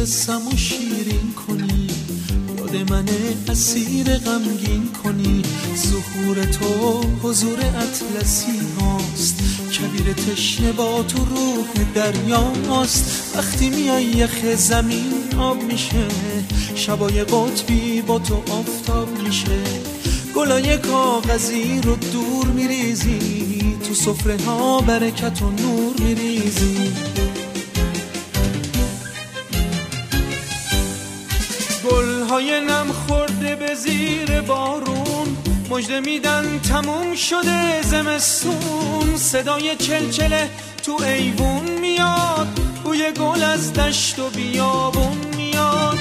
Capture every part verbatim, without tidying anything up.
قصه‌مو شیرین کنی، یاد من اسیر غمگین کنی. ظهور تو حضور اطلسی هاست، کبیر تشنه با تو روح دریاست. وقتی میای یخ زمین آب میشه، شبای قطبی با تو آفتاب میشه. گلای کاغذی رو دور میریزی، تو سفره ها برکت و نور میریزی. گلهای نم خورده به زیر بارون، مژده میدن تموم شده زمستون. صدای چلچله تو ایوون میاد، بوی گل از دشت و بیابون میاد.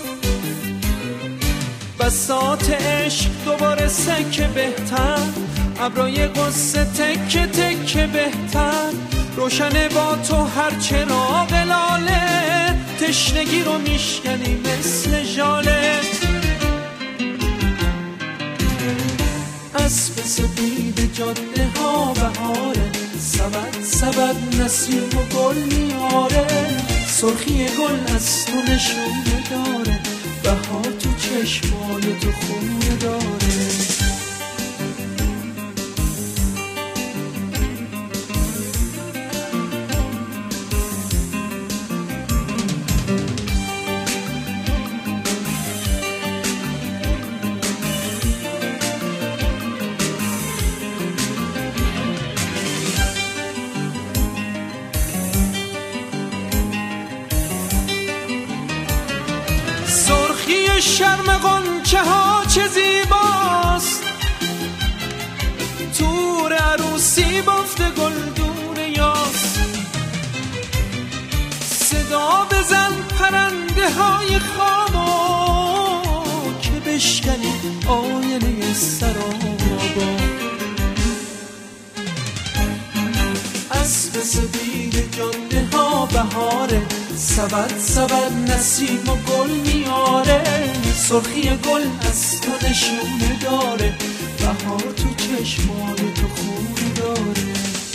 بساط عشق دوباره سکه بهتر، ابرای قصه تکه تکه بهتر. روشنه با تو هر چراغ لاله، تشنگی رو میشکنی مثل ژاله. اسب سپید جاده ها بهاره، سبد سبد نسیم و گل میاره. سرخی گل از تو نشونه داره، بهار تو چشمای تو خونه داره. شرم غنچه ها چه زیباست، تور عروسی بافت گلدون یاس. صدا بزن پرنده های خامو که بشکنی آینه سرابا. اسب سپید جاده ها بهاره، سبد سبد نسیم و گل میاره. سرخی گل از تو نشونه داره، بهار تو چشمای تو خونه داره.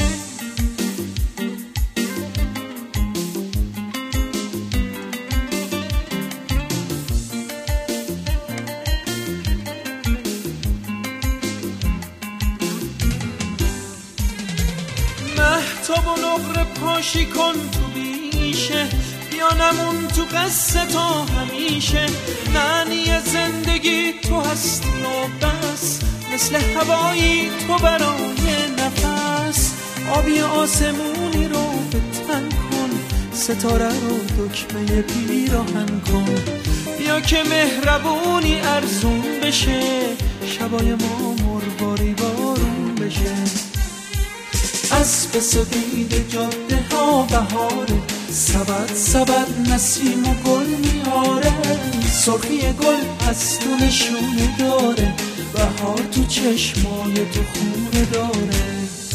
مهتاب و نقره پاشی کن تو بیشه، نمون تو قصه تا همیشه. معنی زندگی تو هستی و بس، مثل هوایی تو برای نفس. آبی آسمونی رو به تن کن، ستاره رو دکمه پیراهن کن. بیا که مهربونی ارزون بشه، شبای ما مرباری بارون بشه. اسب سپید جاده ها بهاره، سبد سبد نسیم و گل میاره. سرخی گل از تو نشونه داره، بهار تو چشمای تو خونه داره.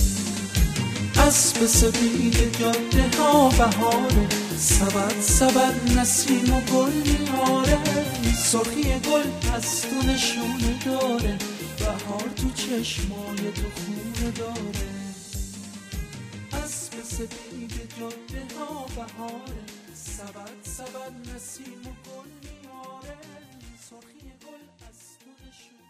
اسب سپید جاده ها بهاره، سبد سبد نسیم و گل میاره. سرخی گل از تو نشونه داره، بهار تو چشمای تو خونه داره. اسب سپید جاده ها بهاره، سبد سبد نسیم و گل میاره. سرخی گل از تو نشونه